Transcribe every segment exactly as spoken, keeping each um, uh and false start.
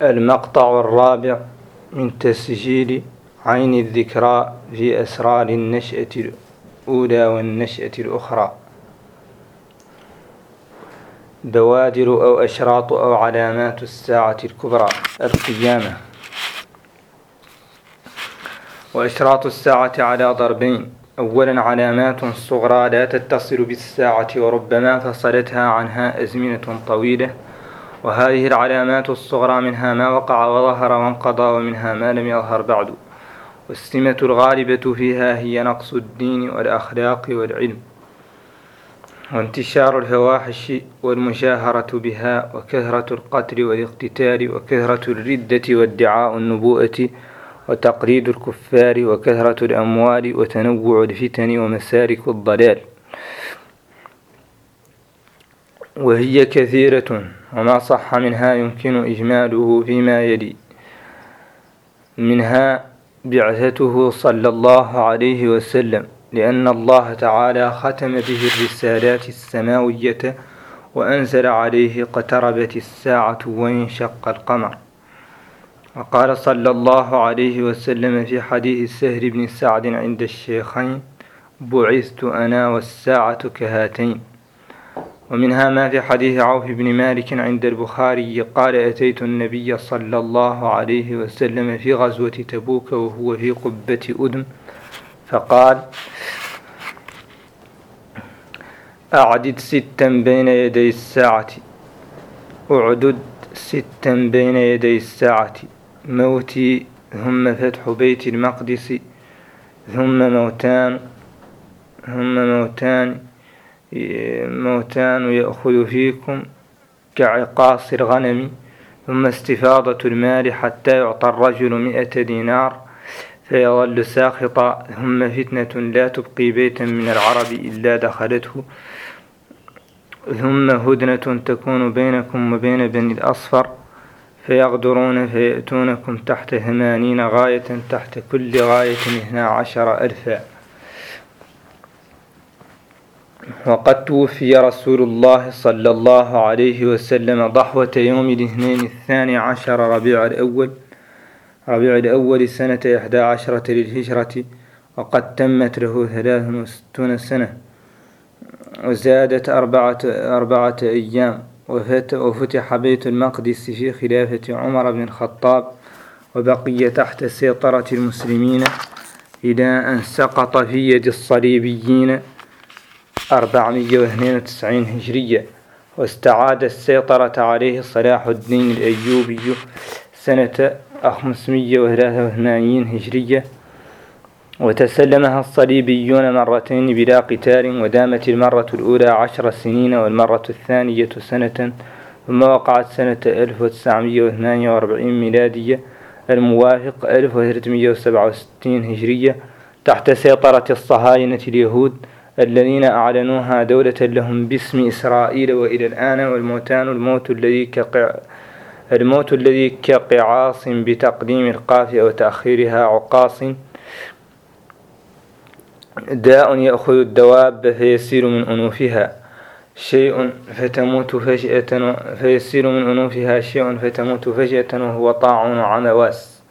المقطع الرابع من تسجيل عين الذكرى في أسرار النشأة الأولى والنشأة الأخرى. بوادر أو أشراط أو علامات الساعة الكبرى القيامة. وأشراط الساعة على ضربين: أولا علامات صغرى لا تتصل بالساعة وربما فصلتها عنها أزمنة طويلة، وهذه العلامات الصغرى منها ما وقع وظهر وانقضى، ومنها ما لم يظهر بعد. والسمة الغالبة فيها هي نقص الدين والأخلاق والعلم، وانتشار الفواحش والمشاهرة بها، وكثرة القتل والاقتتال، وكثرة الردة وادعاء النبوءة، وتقليد الكفار، وكثرة الأموال، وتنوع الفتن ومسالك الضلال. وهي كثيرة، وما صح منها يمكن إجماله فيما يلي: منها بعثته صلى الله عليه وسلم، لأن الله تعالى ختم به الرسالات السماوية وأنزل عليه: اقتربت الساعة وانشق القمر. وقال صلى الله عليه وسلم في حديث سهل بن سعد عند الشيخين: بعثت أنا والساعة كهاتين. ومنها ما في حديث عوف بن مالك عند البخاري قال: أتيت النبي صلى الله عليه وسلم في غزوة تبوك وهو في قبة أدم، فقال: أعدد ستا بين يدي الساعة، أعدد ستا بين يدي الساعة: موتي، ثم فتح بيت المقدس، ثم موتان ثم موتان موتان يأخذ فيكم كعقاص الغنم، ثم استفاضة المال حتى يعطى الرجل مئة دينار فيظل ساخطا، ثم فتنة لا تبقي بيتا من العرب إلا دخلته، ثم هدنة تكون بينكم وبين بني الأصفر فيغدرون فيأتونكم تحت ثمانين غاية، تحت كل غاية اثنا عشر ألفا. وقد توفي رسول الله صلى الله عليه وسلم ضحوة يوم الاثنين الثاني عشر ربيع الأول ربيع الأول سنة إحدى عشرة للهجرة، وقد تمت له ثلاث وستون سنة وزادت أربعة, أربعة أيام. وفتح بيت المقدس في خلافة عمر بن الخطاب، وبقي تحت سيطرة المسلمين إلى أن سقط في يد الصليبيين أربعمائة واثنين وتسعين هجرية، واستعاد السيطرة عليه صلاح الدين الأيوبي سنة خمسمائة وثلاثة وثمانين هجرية، وتسلمها الصليبيون مرتين بلا قتال، ودامت المرة الأولى عشر سنين والمرة الثانية سنة، ثم وقعت سنة ألف وتسعمائة وثمانية وأربعين ميلادية الموافق ألف وثلاثمائة وسبعة وستين هجرية تحت سيطرة الصهاينة اليهود الذين أعلنوها دولة لهم باسم إسرائيل وإلى الآن. والموتان الموت الذي كقع الموت الذي كقعاص بتقديم القاف أو تأخيرها، عقاص، داء يأخذ الدواب فيسير من أنوفها شيء فتموت فجأة فيسير من أنوفها شيء فتموت فجأة وهو طاعون عمواس.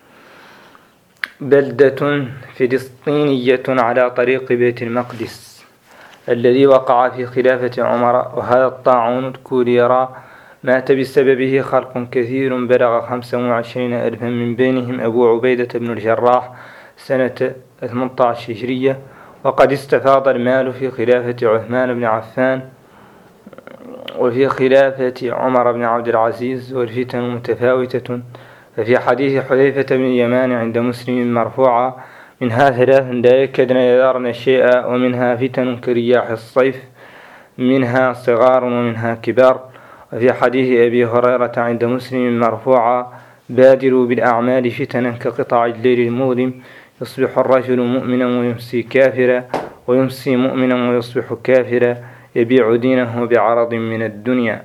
بلدة فلسطينية على طريق بيت المقدس الذي وقع في خلافة عمر، وهذا الطاعون الكوليرا مات بسببه خلق كثير بلغ خمسة وعشرين ألفا، من بينهم أبو عبيدة بن الجراح سنة ثمانية عشر هجرية. وقد استفاض المال في خلافة عثمان بن عفان وفي خلافة عمر بن عبد العزيز، والفتن متفاوتة. ففي حديث حذيفة بن اليمان عند مسلم مرفوعا: منها ثلاث لا يكدن يذرن شيئا، ومنها فتن كرياح الصيف، منها صغار ومنها كبار. وفي حديث أبي هريرة عند مسلم مرفوعا: بادروا بالأعمال فتنا كقطع الليل المظلم، يصبح الرجل مؤمنا ويمسي كافرا، ويمسي مؤمنا ويصبح كافرا، يبيع دينه بعرض من الدنيا.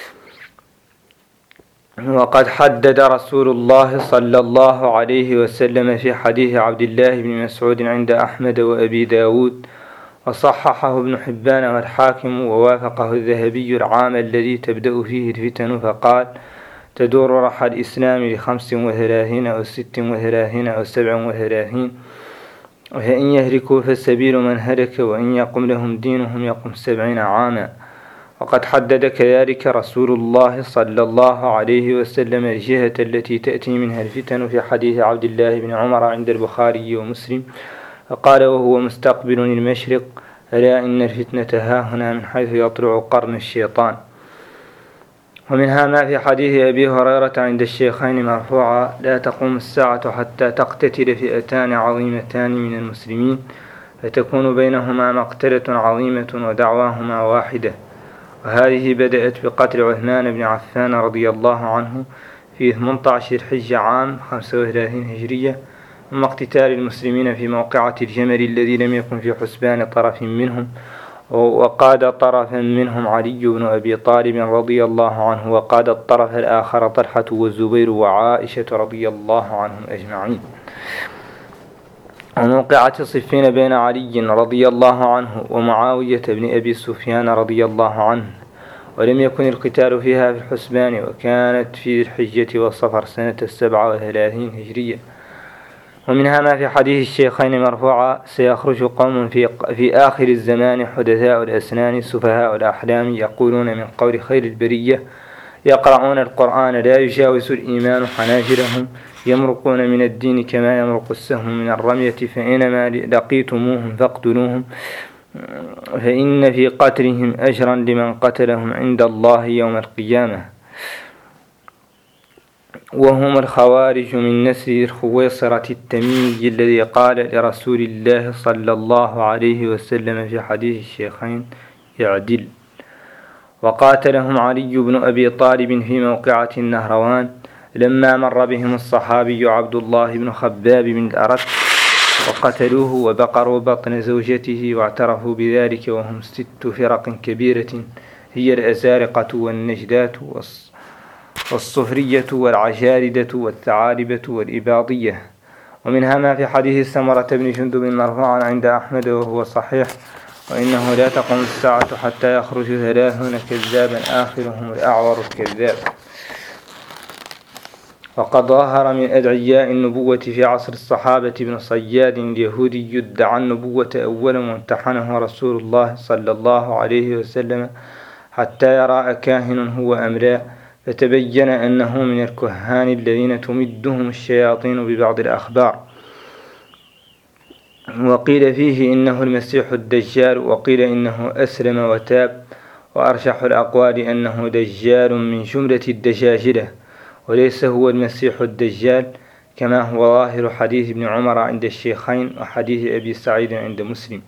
وقد حدد رسول الله صلى الله عليه وسلم في حديث عبد الله بن مسعود عند أحمد وأبي داود، وصححه ابن حبان والحاكم، ووافقه الذهبي العام الذي تبدأ فيه الفتن، فقال: تدور رحى الإسلام لخمس وثلاثين أو ست وثلاثين أو سبع وثلاثين، وإن يهلكوا فالسبيل من هلك، وإن يقم لهم دينهم يقم سبعين عاما. وقد حدد كذلك رسول الله صلى الله عليه وسلم الجهة التي تأتي منها الفتن في حديث عبد الله بن عمر عند البخاري ومسلم، فقال وهو مستقبل المشرق: ألا إن الفتنة هاهنا من حيث يطلع قرن الشيطان. ومنها ما في حديث أبي هريرة عند الشيخين مرفوعا: لا تقوم الساعة حتى تقتتل فئتان عظيمتان من المسلمين، فتكون بينهما مقتلة عظيمة ودعواهما واحدة. وهذه بدأت بقتل عثمان بن عفان رضي الله عنه في ثمانية عشر الحجة عام خمسة وثلاثين هجرية، ثم اقتتال المسلمين في موقعة الجمل الذي لم يكن في حسبان طرف منهم، وقاد طرفا منهم علي بن أبي طالب رضي الله عنه، وقاد الطرف الآخر طلحة والزبير وعائشة رضي الله عنهم أجمعين. وموقعة صفين بين علي رضي الله عنه ومعاوية بن أبي سفيان رضي الله عنه، ولم يكن القتال فيها في الحسبان، وكانت في الحجة والصفر سنة السبعة وثلاثين هجرية. ومنها ما في حديث الشيخين مرفوعا: سيخرج قوم في, في آخر الزمان حدثاء الأسنان سفهاء الأحلام، يقولون من قول خير البرية، يقرؤون القرآن لا يجاوز الإيمان حناجرهم، يمرقون من الدين كما يمرق السهم من الرمية، فإنما لقيتموهم فاقتلوهم، فإن في قتلهم أجرا لمن قتلهم عند الله يوم القيامة. وهم الخوارج من نسل الخويصرة التميمي الذي قال لرسول الله صلى الله عليه وسلم في حديث الشيخين: يعدل. وقاتلهم علي بن أبي طالب في موقعة النهروان، لما مر بهم الصحابي عبد الله بن خباب بن الأرت، وقتلوه وبقروا بطن زوجته، واعترفوا بذلك وهم ست فرق كبيرة، هي الأزارقة والنجدات والصفرية والعشاردة والثعالبة والإباضية. ومنها ما في حديث سمرة بن جندب مرفوعا عند أحمد وهو صحيح: وإنه لا تقوم الساعة حتى يخرج ثلاثون كذابا آخرهم الأعور الكذاب. وقد ظهر من أدعياء النبوة في عصر الصحابة ابن صياد اليهودي يدعى النبوة أولا، وامتحنه رسول الله صلى الله عليه وسلم حتى يرى أكاهن هو أم لا، فتبين أنه من الكهان الذين تمدهم الشياطين ببعض الأخبار. وقيل فيه إنه المسيح الدجال، وقيل إنه أسلم وتاب، وأرشح الأقوال أنه دجال من جملة الدجاجلة، وليس هو المسيح الدجال كما هو ظاهر حديث ابن عمر عند الشيخين وحديث أبي سعيد عند مسلم.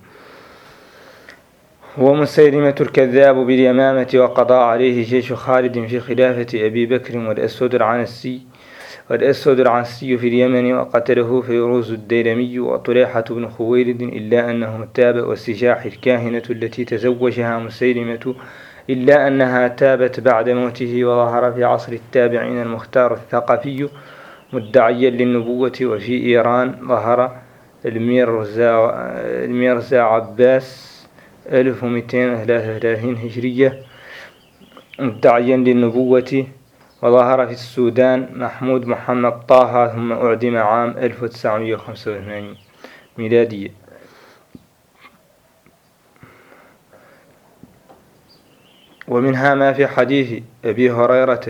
ومسيلمة الكذاب باليمامة، وقضى عليه جيش خالد في خلافة أبي بكر، والأسود العنسي والأسود العنسي في اليمن، وقتله فيروز الديلمي وطليحة بن خويلد، إلا أنه تاب. والسجاح الكاهنة التي تزوجها مسيلمة، إلا أنها تابت بعد موته. وظهر في عصر التابعين المختار الثقفي مدعيا للنبوة. وفي إيران ظهر الميرزا, الميرزا عباس ألف ومئتين وثلاثة وثلاثين هجرية مدعيا للنبوة. وظهر في السودان محمود محمد طه، ثم أعدم عام ألف وتسعمائة وخمسة وثمانين ميلادية. ومنها ما في حديث أبي هريرة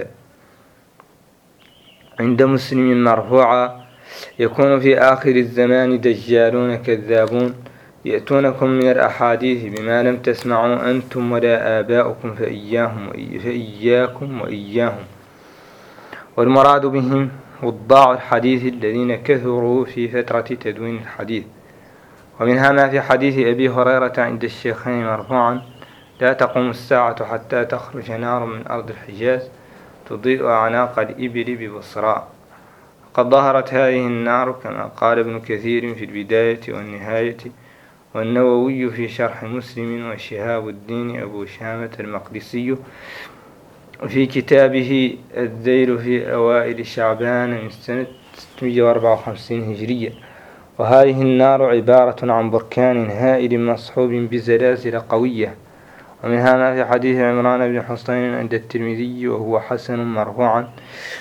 عند مسلم مرفوعا: يكون في آخر الزمان دجالون كذابون، يأتونكم من الأحاديث بما لم تسمعوا أنتم ولا آباؤكم فإياهم فإياكم وإياهم. والمراد بهم وضاع الحديث الذين كثروا في فترة تدوين الحديث. ومنها ما في حديث أبي هريرة عند الشيخين مرفوعا: لا تقوم الساعة حتى تخرج نار من أرض الحجاز تضيء أعناق الإبل ببصراء. قد ظهرت هذه النار كما قال ابن كثير في البداية والنهاية، والنووي في شرح مسلم، وشهاب الدين أبو شامة المقدسي في كتابه الذيل في أوائل شعبان من سنة ستمائة وأربعة وخمسين هجرية. وهذه النار عبارة عن بركان هائل مصحوب بزلازل قوية، ومنها ما في حديث عمران بن حسين عند الترمذي وهو حسن مرفوعا: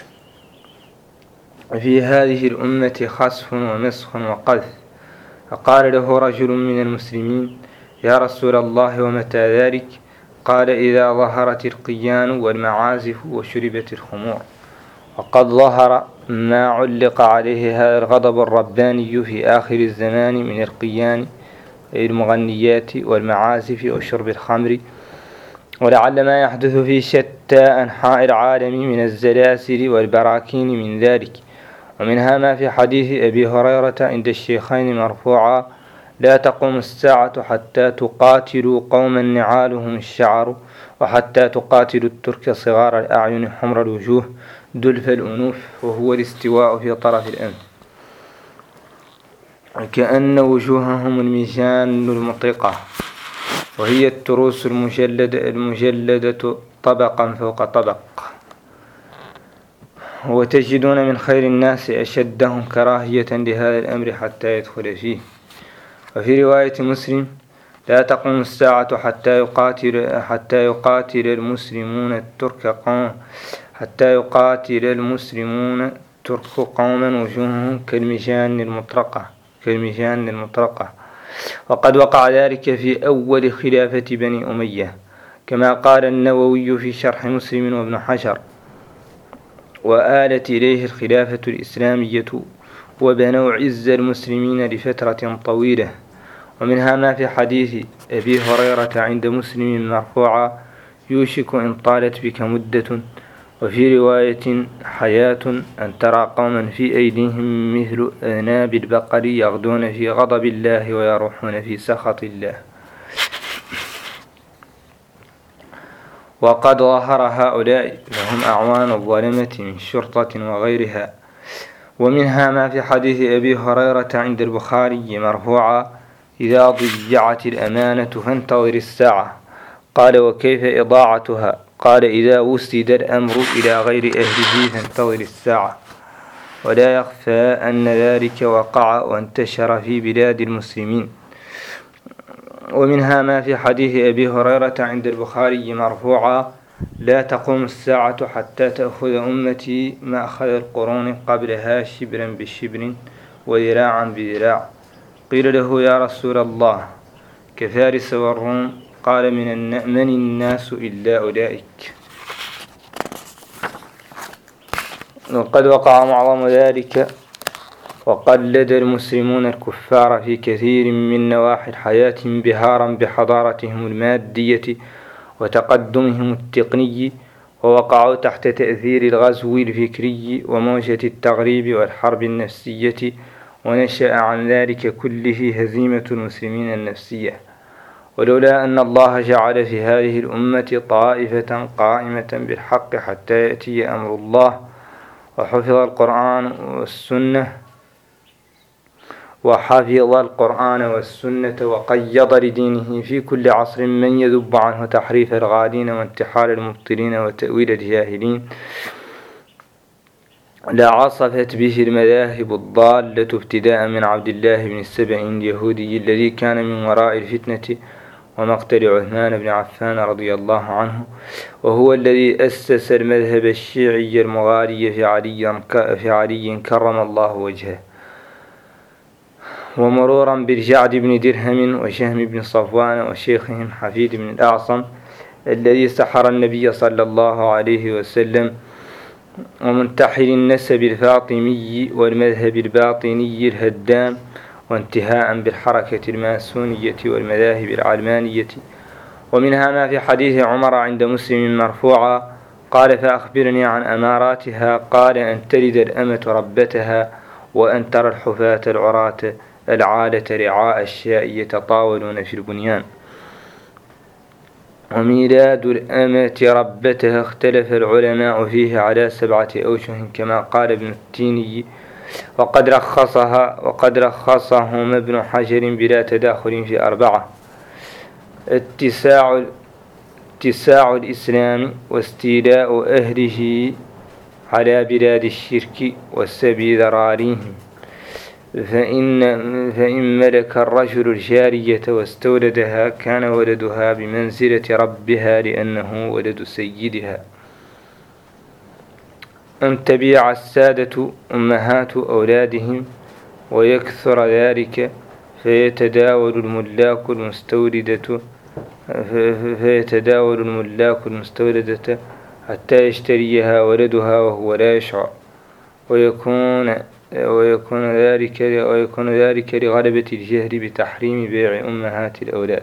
في هذه الأمة خسف ومسخ وقذف. فقال له رجل من المسلمين: يا رسول الله ومتى ذلك؟ قال: إذا ظهرت القيان والمعازف وشربت الخمور. وقد ظهر ما علق عليه هذا الغضب الرباني في آخر الزمان من القيان، المغنيات والمعازف وشرب الخمر، ولعل ما يحدث في شتى أنحاء العالم من الزلازل والبراكين من ذلك. ومنها ما في حديث أبي هريرة عند الشيخين مرفوعا: لا تقوم الساعة حتى تقاتلوا قوما نعالهم الشعر، وحتى تقاتلوا الترك صغار الأعين حمر الوجوه دلف الأنوف، وهو الاستواء في طرف الأنف، كأن وجوههم الميزان المطرقة، وهي التروس المجلدة, المجلدة طبقا فوق طبق. وتجدون من خير الناس أشدهم كراهية لهذا الأمر حتى يدخل فيه. وفي رواية مسلم: لا تقوم الساعة حتى يقاتل حتى يقاتل المسلمون الترك قوم حتى يقاتل المسلمون الترك قوما وجوههم كالمجان المطرقة كالمجان المطرقة. وقد وقع ذلك في أول خلافة بني أمية، كما قال النووي في شرح مسلم وابن حجر: وآلت إليه الخلافة الإسلامية وبنوا عز المسلمين لفترة طويلة. ومنها ما في حديث أبي هريرة عند مسلم مرفوعا: يوشك إن طالت بك مدة. وفي رواية: حياة أن ترى قوما في أيديهم مثل أذناب البقر يغدون في غضب الله ويروحون في سخط الله. وقد ظهر هؤلاء لهم أعوان الظلمة من شرطة وغيرها. ومنها ما في حديث أبي هريرة عند البخاري مرفوعا: إذا ضيعت الأمانة فانتظر الساعة. قال: وكيف إضاعتها؟ قال: إذا وسد الأمر إلى غير أهله فانتظر الساعة. ولا يخفى أن ذلك وقع وانتشر في بلاد المسلمين. ومنها ما في حديث أبي هريرة عند البخاري مرفوعا: لا تقوم الساعة حتى تأخذ أمتي ما أخذ القرون قبلها شبرا بشبر وذراعا بذراع. قيل له: يا رسول الله، كفارس والروم؟ قال: من, من الناس إلا أولئك. وقد وقع معظم ذلك، وقلد المسلمون الكفار في كثير من نواحي الحياة انبهارا بحضارتهم المادية وتقدمهم التقني، ووقعوا تحت تأثير الغزو الفكري وموجة التغريب والحرب النفسية، ونشأ عن ذلك كله هزيمة المسلمين النفسية. ولولا أن الله جعل في هذه الأمة طائفة قائمة بالحق حتى يأتي أمر الله، وحفظ القرآن والسنة وحفظ القرآن والسنة وقيض لدينه في كل عصر من يذب عنه تحريف الغالين وانتحال المبطلين وتأويل الجاهلين، لعصفت به المذاهب الضالة، ابتداء من عبد الله بن السبع اليهودي الذي كان من وراء الفتنة ومقتل عثمان بن عفان رضي الله عنه، وهو الذي أسس المذهب الشيعي المغالي في علي, في علي كرم الله وجهه، ومرورا بالجعد بن درهم وشهم بن صفوان وشيخهم حفيد بن الأعصم الذي سحر النبي صلى الله عليه وسلم، ومنتحل النسب الفاطمي والمذهب الباطني الهدام، وانتهاء بالحركة الماسونية والمذاهب العلمانية. ومنها ما في حديث عمر عند مسلم مرفوعا: قال: فأخبرني عن أماراتها. قال: أن تلد الأمة ربتها، وأن ترى الحفاة العراة العالة رعاء الشاء يتطاولون في البنيان. وميلاد الأمة ربتها اختلف العلماء فيه على سبعة أوجه كما قال ابن التيني، وقد رخصها وقد رخصهم ابن حجر بلا تداخل في أربعة: اتساع اتساع الإسلام، واستيلاء أهله على بلاد الشرك، والسبي ذراريهم، فإن, فإن ملك الرجل الجارية واستولدها كان ولدها بمنزلة ربها لأنه ولد سيدها. أن تبيع السادة أمهات أولادهم ويكثر ذلك فيتداول الملاك المستوردة فيتداول الملاك المستوردة حتى يشتريها ولدها وهو لا يشعر، ويكون ويكون ذلك ويكون ذلك لغلبة الجهل بتحريم بيع أمهات الأولاد.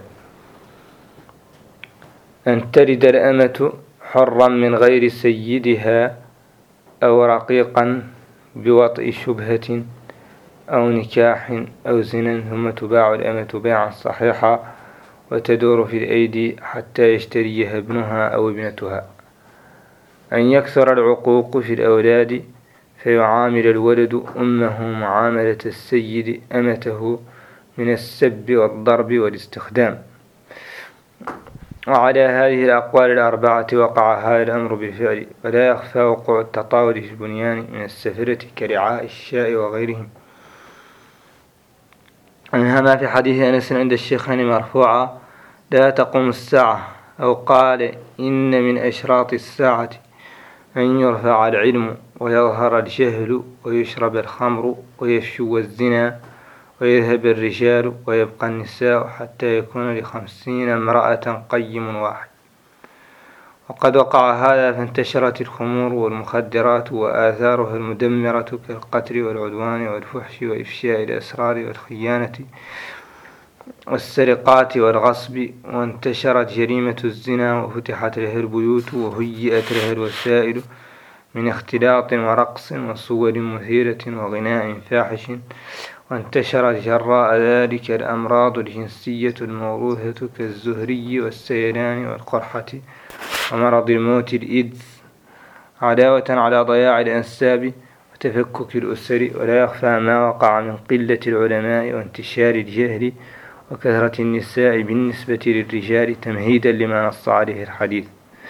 أن تلد الأمة حرا من غير سيدها أو رقيقا بوطئ شبهة أو نكاح أو زنا، ثم تباع الأمة بيعا صحيحا وتدور في الأيدي حتى يشتريها ابنها أو ابنتها. أن يكثر العقوق في الأولاد فيعامل الولد أمه معاملة السيد أمته من السب والضرب والاستخدام. وعلى هذه الأقوال الأربعة وقع هذا الأمر بالفعل، ولا يخفى وقوع التطاول في البنيان من السفرة كرعاء الشاء وغيرهم. منها ما في حديث أنس عند الشيخين مرفوعا: لا تقوم الساعة، أو قال: إن من أشراط الساعة أن يرفع العلم ويظهر الجهل ويشرب الخمر ويفشو الزنا ويذهب الرجال ويبقى النساء حتى يكون لخمسين امرأة قيم واحد. وقد وقع هذا فانتشرت الخمور والمخدرات وآثارها المدمرة كالقتل والعدوان والفحش وإفشاء الأسرار والخيانة والسرقات والغصب، وانتشرت جريمة الزنا وفتحت له البيوت وهيئت له الوسائل من اختلاط ورقص وصور مثيرة وغناء فاحش، وانتشرت جراء ذلك الأمراض الجنسية الموروثة كالزهري والسيلان والقرحة ومرض الموت الإيدز، عداوة على ضياع الأنساب وتفكك الأسر. ولا يخفى ما وقع من قلة العلماء وانتشار الجهل وكثرة النساء بالنسبة للرجال تمهيدا لما نص عليه الحديث.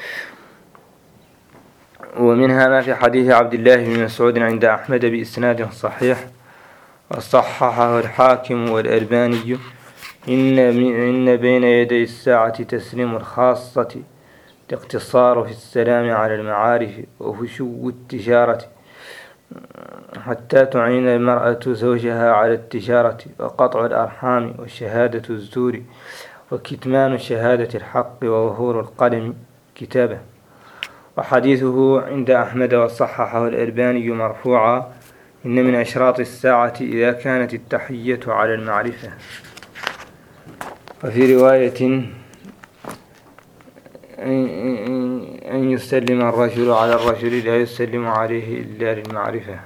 ومنها ما في حديث عبد الله بن مسعود عند أحمد بإسناد صحيح وصححه الحاكم والألباني: إن, إن بين يدي الساعة تسليم الخاصة، الاقتصار في السلام على المعارف وفشو التجارة حتى تعين المرأة زوجها على التجارة، وقطع الأرحام وشهادة الزور وكتمان شهادة الحق وظهور القلم كتابة. وحديثه عند أحمد وصححه الألباني مرفوعا: إن من أشراط الساعة إذا كانت التحية على المعرفة. وفي رواية: أن يسلم الرجل على الرجل لا يسلم عليه إلا للمعرفة.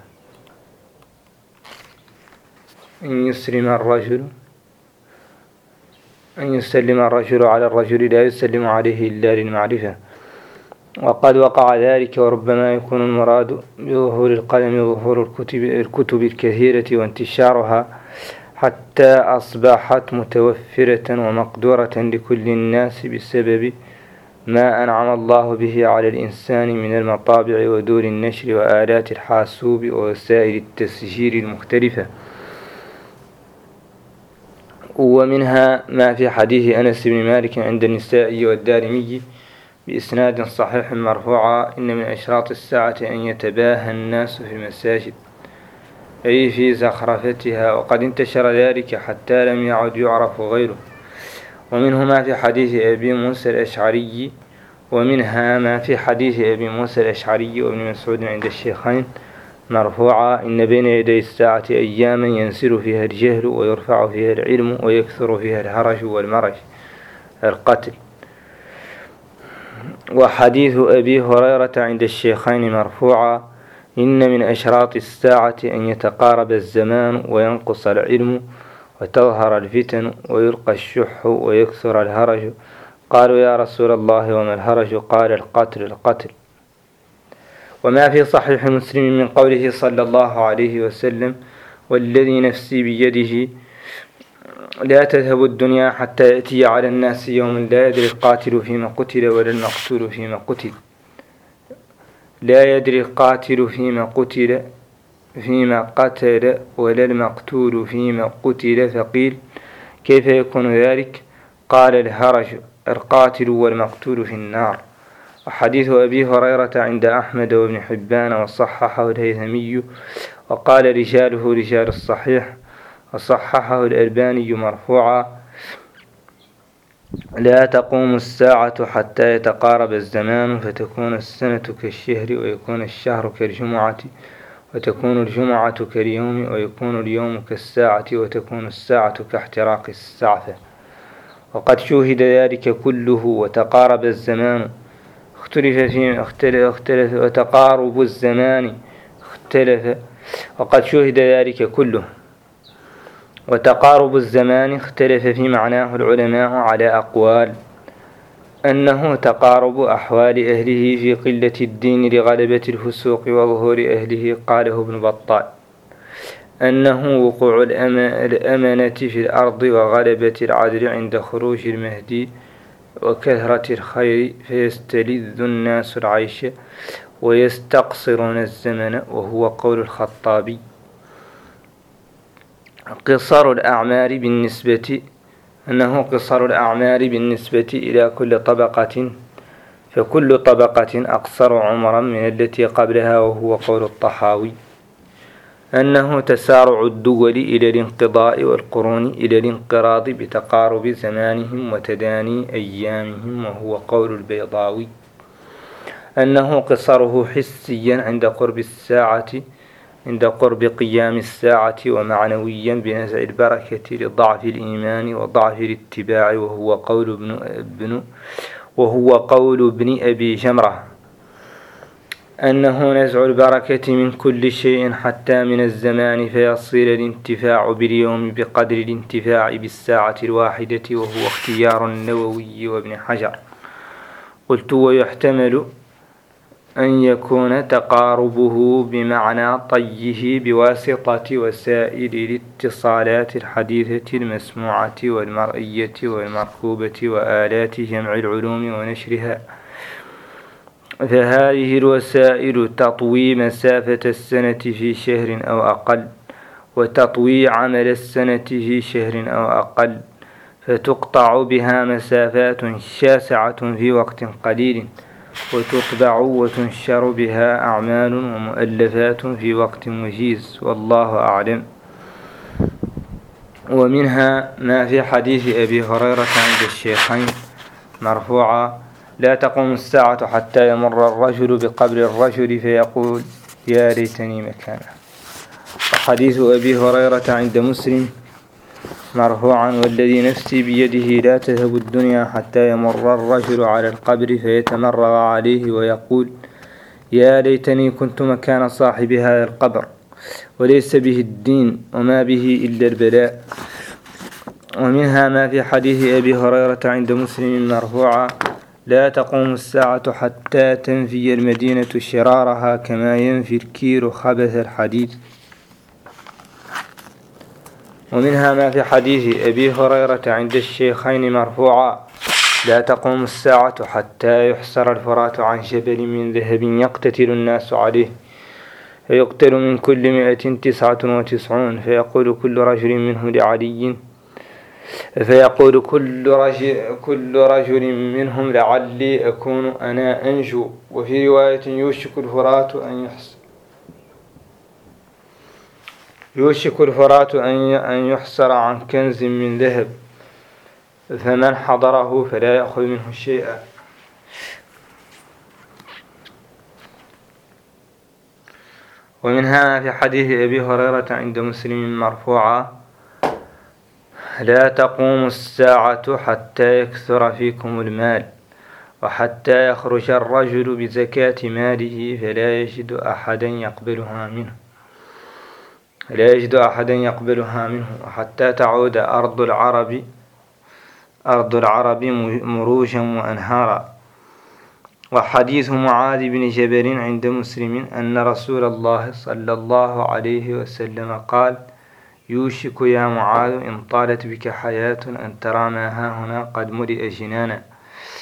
أن يسلم الرجل أن يسلم الرجل على الرجل لا يسلم عليه إلا للمعرفة. وقد وقع ذلك، وربما يكون المراد بظهور القلم ظهور الكتب, الكتب الكثيرة وانتشارها حتى أصبحت متوفرة ومقدورة لكل الناس بسبب ما أنعم الله به على الإنسان من المطابع ودور النشر وآلات الحاسوب ووسائل التسجيل المختلفة. ومنها ما في حديث أنس بن مالك عند النسائي والدارمي بإسناد صحيح مرفوعا: إن من أشراط الساعة أن يتباهى الناس في المساجد، أي في زخرفتها، وقد انتشر ذلك حتى لم يعد يعرف غيره. ومنه ما في حديث أبي موسى الأشعري ومنها ما في حديث أبي موسى الأشعري وابن مسعود عند الشيخين مرفوعا: إن بين يدي الساعة أياما ينسر فيها الجهل ويرفع فيها العلم ويكثر فيها الهرج والمرج القتل. وحديث أبي هريرة عند الشيخين مرفوعا: إن من أشراط الساعة أن يتقارب الزمان وينقص العلم وتظهر الفتن ويلقى الشح ويكثر الهرج. قالوا: يا رسول الله وما الهرج؟ قال: القتل القتل. وما في صحيح مسلم من قوله صلى الله عليه وسلم: والذي نفسي بيده لا تذهب الدنيا حتى يأتي على الناس يوم لا يدري القاتل فيما قتل ولا المقتول فيما قتل لا يدري القاتل فيما قتل فيما قتل ولا المقتول فيما قتل، فقيل كيف يكون ذلك؟ قال الهرج القاتل والمقتول في النار. وحديث أبي هريرة عند أحمد وابن حبان وصححه الهيثمي، وقال رجاله رجال الصحيح، وصححه الألباني مرفوعا: لا تقوم الساعة حتى يتقارب الزمان، فتكون السنة كالشهر، ويكون الشهر كالجمعة، وتكون الجمعة كاليوم، ويكون اليوم كالساعة، وتكون الساعة كاحتراق السعفة. وقد شوهد ذلك كله. وتقارب الزمان اختلف فيه اختلف, اختلف وتقارب الزمان اختلف وقد شوهد ذلك كله. وتقارب الزمان اختلف في معناه العلماء على أقوال: أنه تقارب أحوال أهله في قلة الدين لغلبة الفسوق وظهور أهله، قاله ابن بطال. أنه وقوع الأمانة في الأرض وغلبة العدل عند خروج المهدي وكثرة الخير، فيستلذ الناس العيش ويستقصرون الزمن، وهو قول الخطابي. قصر الأعمار بالنسبة أنه قصر الأعمار بالنسبة إلى كل طبقة، فكل طبقة أقصر عمرا من التي قبلها، وهو قول الطحاوي. أنه تسارع الدول إلى الانقضاء والقرون إلى الانقراض بتقارب زمانهم وتداني أيامهم، وهو قول البيضاوي. أنه قصره حسيا عند قرب الساعة عند قرب قيام الساعة، ومعنويا بنزع البركة لضعف الإيمان وضعف الاتباع، وهو قول ابن, ابن وهو قول ابن أبي جمرة. أنه نزع البركة من كل شيء حتى من الزمان، فيصير الانتفاع باليوم بقدر الانتفاع بالساعة الواحدة، وهو اختيار النووي وابن حجر. قلت: ويحتمل أن يكون تقاربه بمعنى طيه بواسطة وسائل الاتصالات الحديثة المسموعة والمرئية والمركوبة وآلات جمع العلوم ونشرها، فهذه الوسائل تطوي مسافة السنة في شهر أو أقل، وتطوي عمل السنة في شهر أو أقل، فتقطع بها مسافات شاسعة في وقت قليل، وتطبع وتنشر بها أعمال ومؤلفات في وقت وجيز، والله أعلم. ومنها ما في حديث أبي هريرة عند الشيخين مرفوعا: لا تقوم الساعة حتى يمر الرجل بقبر الرجل فيقول يا ليتني مكانه. وحديث أبي هريرة عند مسلم مرفوعا: والذي نفسي بيده لا تذهب الدنيا حتى يمر الرجل على القبر فيتمرغ عليه ويقول يا ليتني كنت مكان صاحب هذا القبر، وليس به الدين وما به إلا البلاء. ومنها ما في حديث أبي هريرة عند مسلم مرفوعا: لا تقوم الساعة حتى تنفي المدينة شرارها كما ينفي الكير خبث الحديد. ومنها ما في حديث أبي هريرة عند الشيخين مرفوعا: لا تقوم الساعة حتى يحسر الفرات عن جبل من ذهب يقتتل الناس عليه، فيقتل من كل مئة تسعة وتسعون، فيقول كل رجل منه لعلي فيقول كل رجل, كل رجل منهم لعلي أكون أنا أنجو. وفي رواية يوشك الفرات أن يحسر يوشك الفرات أن يحسر عن كنز من ذهب، فمن حضره فلا يأخذ منه شيئا. ومنها في حديث أبي هريرة عند مسلم مرفوعا: لا تقوم الساعة حتى يكثر فيكم المال، وحتى يخرج الرجل بزكاة ماله فلا يجد أحدا يقبلها منه لا يجد أحدا يقبلها منه وحتى تعود أرض العرب أرض العرب مروجا وأنهارا. وحديث معاذ بن جبل عند مسلم أن رسول الله صلى الله عليه وسلم قال: يوشك يا معاذ إن طالت بك حياة أن ترى ما هاهنا قد ملئ جنانا.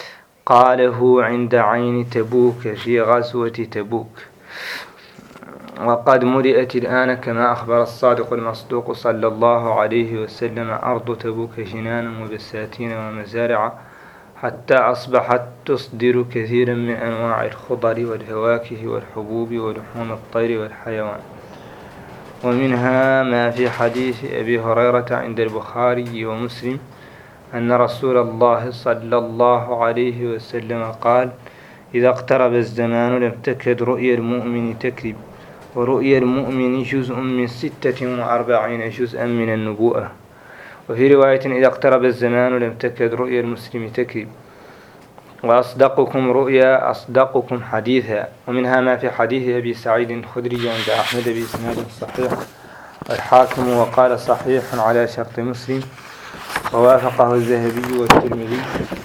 قاله عند عين تبوك في غزوة تبوك. وقد ملئت الآن كما أخبر الصادق المصدوق صلى الله عليه وسلم أرض تبوك جنانا وبساتين ومزارع، حتى أصبحت تصدر كثيرا من أنواع الخضر والفواكه والحبوب ولحوم الطير والحيوان. ومنها ما في حديث أبي هريرة عند البخاري ومسلم أن رسول الله صلى الله عليه وسلم قال: إذا اقترب الزمان لم تكد رؤيا المؤمن تكذب، ورؤيا المؤمن جزء من ستة وأربعين جزءا من النبوءة. وفي رواية: إذا اقترب الزمان لم تكد رؤيا المسلم تكذب، وأصدقكم رؤيا أصدقكم حديثا. ومنها ما في حديث أبي سعيد الخدري عند أحمد بإسناد صحيح والحاكم وقال صحيح على شرط مسلم، ووافقه الذهبي والترمذي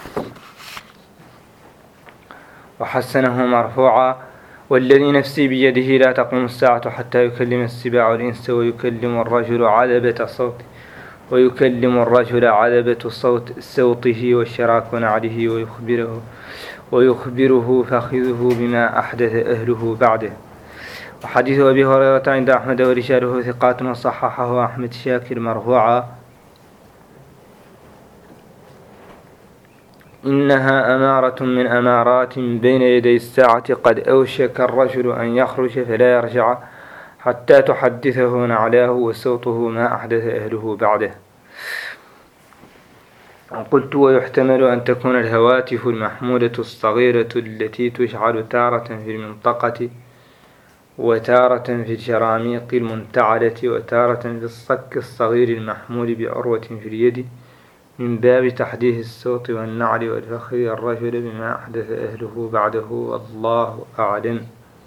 وحسنه مرفوعا: والذي نفسي بيده لا تقوم الساعة حتى يكلم السباع الإنس ويكلم الرجل عذبة صوته ويكلم الرجل عذبة صوت صوته والشراك نعله ويخبره ويخبره فخذه بما أحدث أهله بعده. وحديث أبي هريرة عند أحمد ورجاله ثقات وصححه أحمد شاكر مرفوعا: إنها أمارة من أمارات بين يدي الساعة، قد أوشك الرجل أن يخرج فلا يرجع حتى تحدثه نعلاه وصوته ما أحدث أهله بعده. قلت: ويحتمل أن تكون الهواتف المحمولة الصغيرة التي تشعل تارة في المنطقة وتارة في الجراميق المنتعلة وتارة في الصك الصغير المحمول بعروة في اليد، من باب تحديث الصوت والنعل والفخر الرجل بما أحدث أهله بعده، والله أعلم.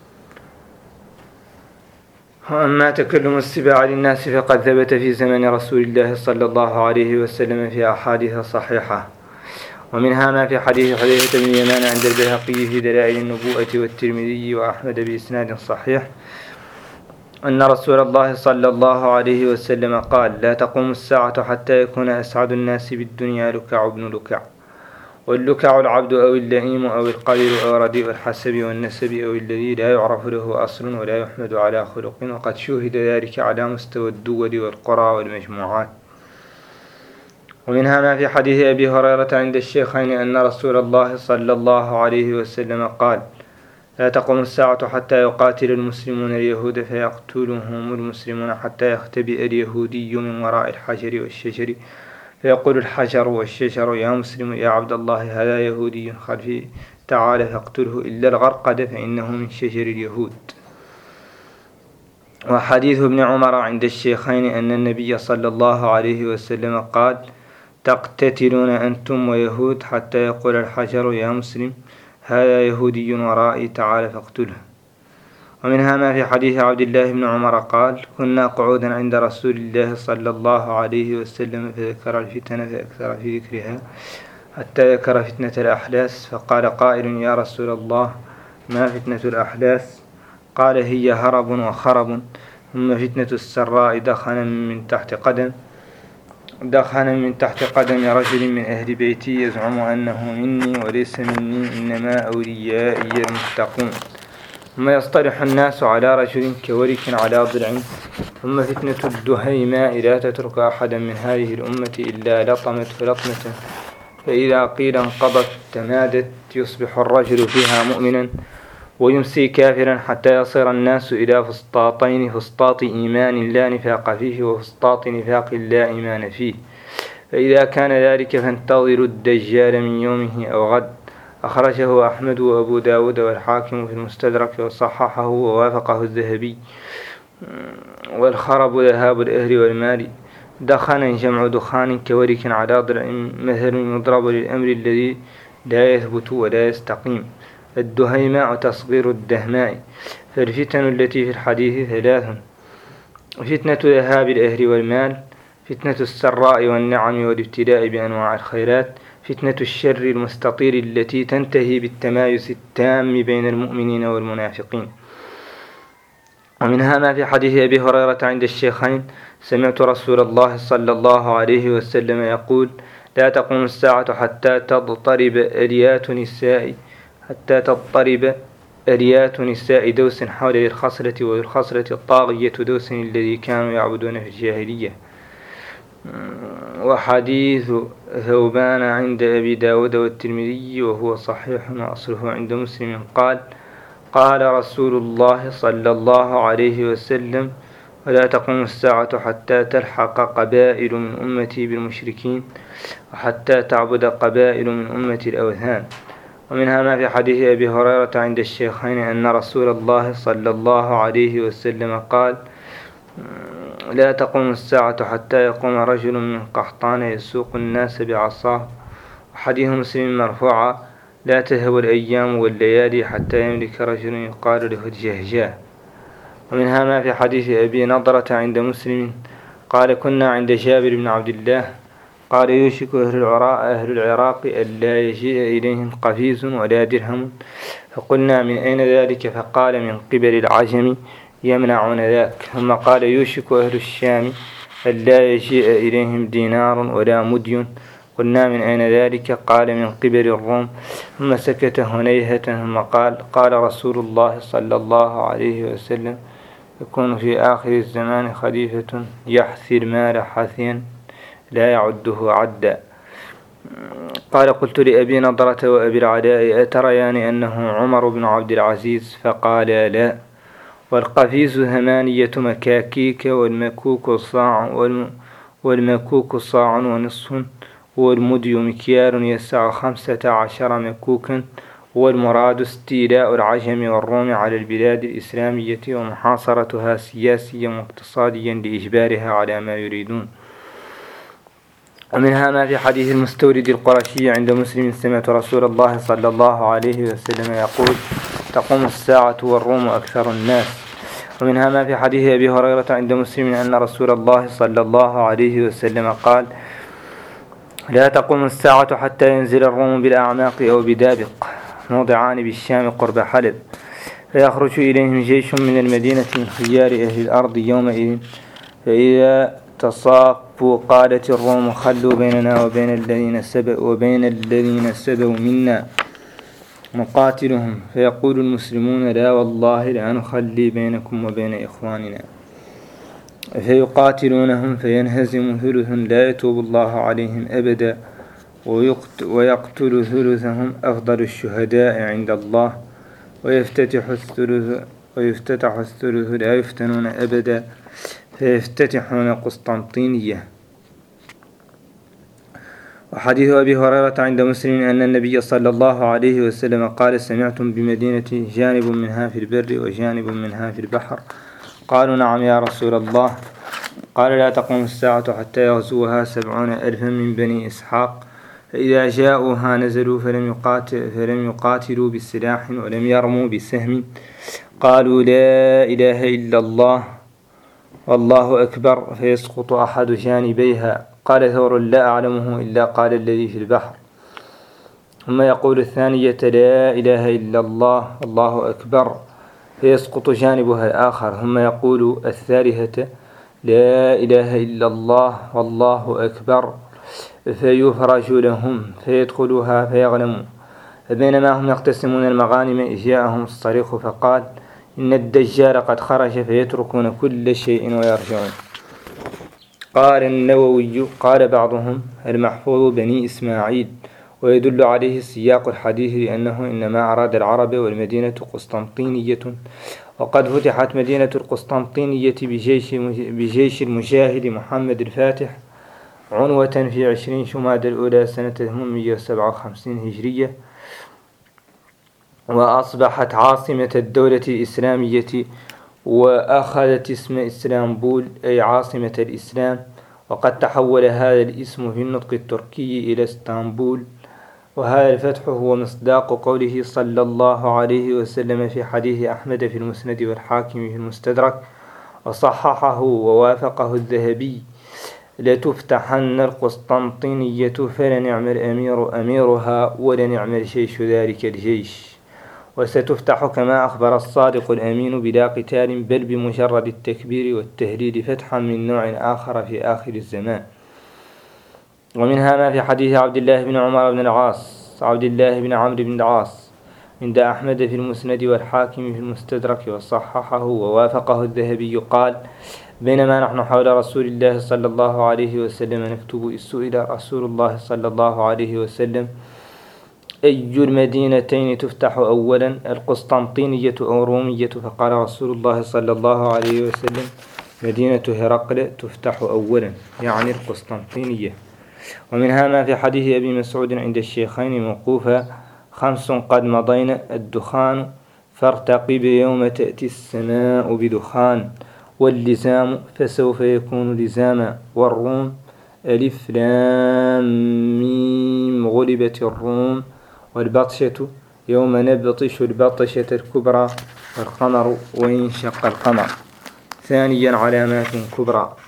وأما تكلم السباع للناس فقد ثبت في زمن رسول الله صلى الله عليه وسلم في أحاديث صحيحة. ومنها ما في حديث حذيفة بن اليمان عند البيهقي في دلائل النبوءة والترمذي وأحمد بإسناد صحيح أن رسول الله صلى الله عليه وسلم قال: لا تقوم الساعة حتى يكون أسعد الناس بالدنيا لكع بن لكع، واللكع العبد أو اللئيم أو القليل أو رديء الحسب والنسب أو الذي لا يعرف له أصل ولا يحمد على خلق، وقد شوهد ذلك على مستوى الدول والقرى والمجموعات. ومنها ما في حديث أبي هريرة عند الشيخين أن رسول الله صلى الله عليه وسلم قال: لا تقوم الساعة حتى يقاتل المسلمون اليهود فيقتلهم المسلمون حتى يختبئ اليهودي من وراء الحجر والشجر فيقول الحجر والشجر: يا مسلم يا عبد الله، هذا يهودي خلفي، تعال فاقتله إلا الغرقد فإنه من شجر اليهود. وحديث ابن عمر عند الشيخين أن النبي صلى الله عليه وسلم قال: تقتتلون أنتم ويهود حتى يقول الحجر: يا مسلم هذا يهودي ورائي، تعال فاقتله. ومنها ما في حديث عبد الله بن عمر قال: كنا قعودا عند رسول الله صلى الله عليه وسلم فذكر الفتن فأكثر في ذكرها حتى ذكر فتنة الأحلاس، فقال قائل: يا رسول الله ما فتنة الأحلاس؟ قال: هي هرب وخرب، ثم فتنة السراء دخنا من تحت قدم دخنا من تحت قدم رجل من أهل بيتي يزعم أنه مني وليس مني، إنما أوليائي المتقون. ثم يصطلح الناس على رجل كورك على ضلع. ثم فتنة الدهيماء لا تترك أحدا من هذه الأمة إلا لطمت فلطمة، فإذا قيل انقضت تمادت، يصبح الرجل فيها مؤمنا ويمسي كافرا، حتى يصير الناس إلى فسطاطين: فسطاط إيمان لا نفاق فيه، وفسطاط نفاق لا إيمان فيه. فإذا كان ذلك فانتظروا الدجال من يومه أو غد. أخرجه أحمد وأبو داود والحاكم في المستدرك وصححه ووافقه الذهبي. والخرب ذهاب الأهل والمال. دخن جمع دخان كورك على ضلع، مثل يضرب للأمر الذي لا يثبت ولا يستقيم. الدهيماء تصغير الدهماء. فالفتن التي في الحديث ثلاث: فتنة ذهاب الأهل والمال، فتنة السراء والنعم والابتلاء بأنواع الخيرات، فتنة الشر المستطير التي تنتهي بالتمايز التام بين المؤمنين والمنافقين. ومنها ما في حديث أبي هريرة عند الشيخين: سمعت رسول الله صلى الله عليه وسلم يقول: لا تقوم الساعة حتى تضطرب أليات نساء حتى تضطرب أريات نساء دوس حول الخصلة، والخصلة الطاغية دوس الذي كانوا يعبدون في الجاهلية. وحديث ثوبان عند أبي داود والترمذي وهو صحيح وأصله عند مسلم قال قال رسول الله صلى الله عليه وسلم: ولا تقوم الساعة حتى تلحق قبائل من أمتي بالمشركين، وحتى تعبد قبائل من أمتي الأوثان. ومنها ما في حديث أبي هريرة عند الشيخين أن رسول الله صلى الله عليه وسلم قال: لا تقوم الساعة حتى يقوم رجل من قحطان يسوق الناس بعصاه. وحديث مسلم مرفوعا: لا تذهب الأيام والليالي حتى يملك رجل يقال له الجهجاه. ومنها ما في حديث أبي نضرة عند مسلم قال: كنا عند جابر بن عبد الله قال: يوشك أهل العراق, أهل العراق ألا يجيء إليهم قفيز ولا درهم. فقلنا: من أين ذلك؟ فقال: من قبل العجم يمنعون ذاك. ثم قال: يوشك أهل الشام ألا يجيء إليهم دينار ولا مدين. قلنا: من أين ذلك؟ قال: من قبل الروم. ثم سكت هنيهة ثم قال: قال رسول الله صلى الله عليه وسلم: يكون في آخر الزمان خليفة يحثي المال حثيا لا يعده عدا. قال: قلت لأبي نضرة وأبي العلاء: أتريان أنه عمر بن عبد العزيز؟ فقال: لا. والقفيز ثمانية مكاكيك، والمكوك صاع والمكوك صاع ونصف، والمدي مكيال يسع خمسة عشر مكوكا. والمراد استيلاء العجم والروم على البلاد الإسلامية ومحاصرتها سياسيا واقتصاديا لإجبارها على ما يريدون. ومنها ما في حديث المستورد القرشي عند مسلم: سمعت رسول الله صلى الله عليه وسلم يقول: تقوم الساعة والروم أكثر الناس. ومنها ما في حديث أبي هريرة عند مسلم أن رسول الله صلى الله عليه وسلم قال: لا تقوم الساعة حتى ينزل الروم بالأعماق أو بدابق موضعان بالشام قرب حلب، فيخرج إليهم جيش من المدينة من خيار أهل الأرض يومئذ، فإذا تصافوا قالت الروم: خلوا بيننا وبين الذين سبوا وبين الذين سبوا منا نقاتلهم. فيقول المسلمون: لا والله لا نخلي بينكم وبين إخواننا. فيقاتلونهم فينهزم ثلث لا يتوب الله عليهم أبدا، ويقتل ثلثهم أفضل الشهداء عند الله، ويفتتح الثلث ويفتتح الثلث لا يفتنون أبدا، فيفتتحون قسطنطينية. وحديث أبي هريرة عند مسلم أن النبي صلى الله عليه وسلم قال: سمعتم بمدينة جانب منها في البر وجانب منها في البحر؟ قالوا: نعم يا رسول الله. قال: لا تقوم الساعة حتى يغزوها سبعون ألفا من بني إسحاق، فإذا جاءوها نزلوا فلم يقاتل فلم يقاتلوا بالسلاح ولم يرموا بسهم، قالوا: لا إله إلا الله والله أكبر، فيسقط أحد جانبيها. قال ثور: لا أعلمه إلا قال الذي في البحر. ثم يقول الثانية: لا إله إلا الله والله أكبر، فيسقط جانبها الآخر. ثم يقول الثالثة: لا إله إلا الله والله أكبر، فيفرج لهم فيدخلوها فيغنموا. فبينما هم يقتسمون المغانم إذ جاءهم الصريخ فقال: إن الدجال قد خرج، فيتركون كل شيء ويرجعون. قال النووي: قال بعضهم: المحفوظ بني إسماعيل، ويدل عليه سياق الحديث لأنه إنما أراد العرب، والمدينة قسطنطينية، وقد فتحت مدينة القسطنطينية بجيش, بجيش المجاهد محمد الفاتح عنوة في عشرين شماد الأولى سنة ثمانمائة وسبعة وخمسين هجرية، وأصبحت عاصمة الدولة الإسلامية، وأخذت اسم إسلامبول أي عاصمة الإسلام. وقد تحول هذا الاسم في النطق التركي إلى اسطنبول. وهذا الفتح هو مصداق قوله صلى الله عليه وسلم في حديث أحمد في المسند والحاكم في المستدرك، وصححه ووافقه الذهبي: لتفتحن القسطنطينية فلنعم الأمير أميرها ولنعم الجيش ذلك الجيش. وستفتح كما أخبر الصادق الأمين بلا قتال، بل بمجرد التكبير والتهليل فتحا من نوع آخر في آخر الزمان. ومنها ما في حديث عبد الله بن عمر بن العاص عبد الله بن عمرو بن العاص عند أحمد في المسند والحاكم في المستدرك وصححه ووافقه الذهبي. قال: بينما نحن حول رسول الله صلى الله عليه وسلم نكتب إذ سئل رسول الله صلى الله عليه وسلم: أي المدينتين تفتح أولا، القسطنطينية أو الرومية؟ فقال رسول الله صلى الله عليه وسلم: مدينة هرقل تفتح أولا، يعني القسطنطينية. ومنها ما في حديث أبي مسعود عند الشيخين موقوفا: خمس قد مضين الدخان فارتقب يوم تأتي السماء بدخان، واللزام فسوف يكون لزاما، والروم ألف لام ميم غلبت الروم، والبطشة يوم نبطش البطشة الكبرى، والقمر وانشق القمر. ثانيا علامات كبرى: